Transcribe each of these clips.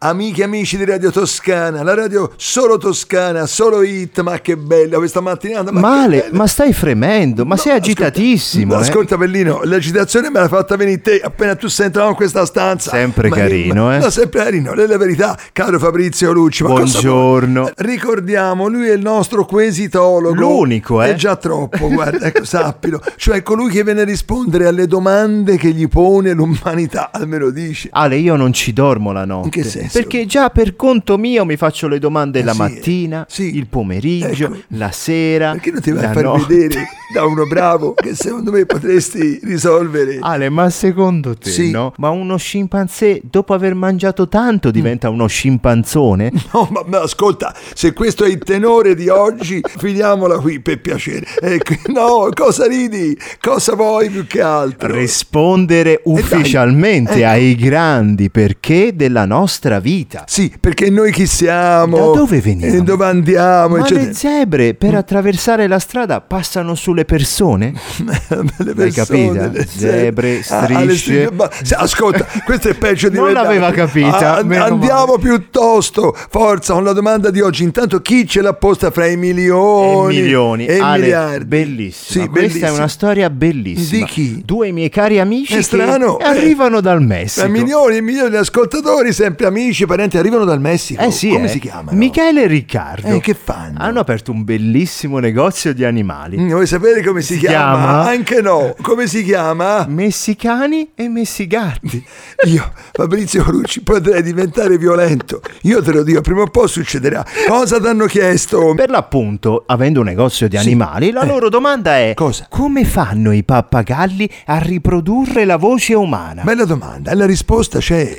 amiche e amici di Radio Toscana, la radio solo toscana, solo hit, ma che bella questa mattinata. Male, ma stai fremendo, ma sei agitatissimo. Ascolta Pellino, l'agitazione me l'ha fatta venire te appena tu sei entrato in questa stanza. Sempre carino, No, sempre carino, è la verità, caro Fabrizio Lucci. Ma buongiorno. Ricordiamo, lui è il nostro quesitologo. L'unico, È già troppo, guarda, ecco, sappilo. Cioè colui che viene a rispondere alle domande che gli pone l'umanità, almeno dici. Ale, io non ci dormo la notte. In che senso? Perché già per conto mio mi faccio le domande la mattina, il pomeriggio, ecco, la sera. Perché non ti vai a far notte vedere da uno bravo che secondo me potresti risolvere? Ale, ma secondo te, no? Ma uno scimpanzé dopo aver mangiato tanto diventa uno scimpanzone? No, ma ascolta, se questo è il tenore di oggi, finiamola qui per piacere. Ecco, no, cosa ridi? Cosa vuoi più che altro? Rispondere ufficialmente ai grandi perché della nostra vita. Sì, perché noi chi siamo? Da dove veniamo? Dove andiamo? Ma eccetera. le zebre per attraversare la strada passano sulle persone? Hai capito? Zebre, strisce. Ascolta, questo è peggio di non l'aveva capita. Andiamo piuttosto, forza, con la domanda di oggi. Intanto chi ce l'ha posta fra i milioni e Ale, miliardi? Bellissima. Sì, questa è una storia bellissima. Di chi? Due miei cari amici è strano, che arrivano dal Messico. Milioni e milioni di ascoltatori, sempre amici, parenti, arrivano dal Messico. Sì, come si chiamano? Michele e Riccardo. Che fanno? Hanno aperto un bellissimo negozio di animali. Vuoi sapere come si chiama? Anche no. Come si chiama? Messicani e messigatti. Io, Fabrizio Lucci, potrei diventare violento. Io te lo dico, prima o poi succederà. Cosa ti hanno chiesto? Per l'appunto, avendo un negozio di animali, la loro domanda è: cosa? Come fanno i pappagalli a riprodurre la voce umana? Bella domanda, e la risposta c'è.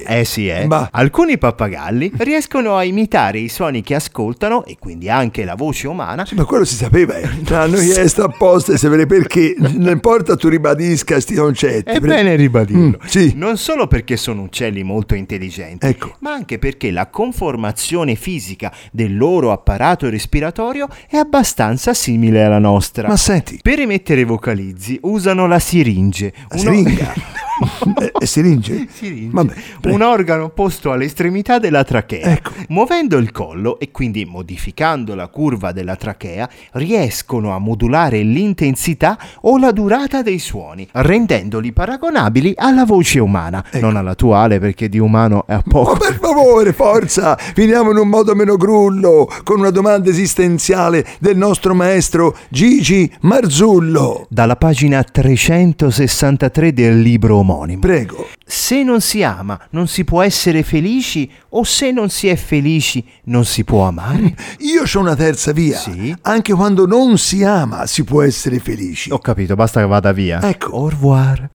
Alcuni pappagalli riescono a imitare i suoni che ascoltano e quindi anche la voce umana. Sì, ma quello si sapeva, l'hanno chiesto apposta e sapere perché. Non importa tu ribadisca sti concetti. È bene ribadirlo. Sì. Non solo perché sono uccelli molto intelligenti, ma anche perché la conformazione fisica del loro apparato respiratorio è abbastanza simile alla nostra. Ma senti, per emettere vocalizzi usano la siringe. Siringa? Siringe? Vabbè, un organo posto all'estremità della trachea. Muovendo il collo e quindi modificando la curva della trachea, riescono a modulare l'intensità o la durata dei suoni, rendendoli paragonabili alla voce umana. Non all'attuale, perché di umano è a poco. Ma per favore, forza, finiamo in un modo meno grullo, con una domanda esistenziale del nostro maestro Gigi Marzullo. Dalla pagina 363 del libro omonimo. Prego. Se non si ama, non si può essere felici, o se non si è felici, non si può amare? Io c'ho una terza via. Sì? Anche quando non si ama, si può essere felici. Ho capito, basta che vada via. Ecco. Au revoir.